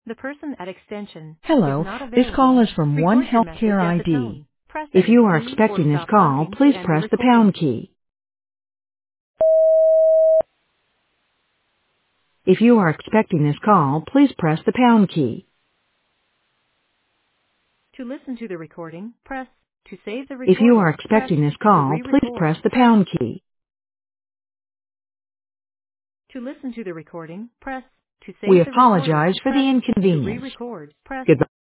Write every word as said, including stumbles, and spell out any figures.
The person at extension is Hello, not this available. call is from One Record your message Healthcare at the I D. tone. Press If any you are key or expecting this stop call, talking please to end the press the recording. pound key. If you are expecting this call, please press the pound key. To listen to the recording, press. To save the If you are recording, press. expecting this To call, please re-record, press the press. pound key. To listen to the recording, press. To We save the recording, apologize for the press. To inconvenience. re-record, press. Goodbye.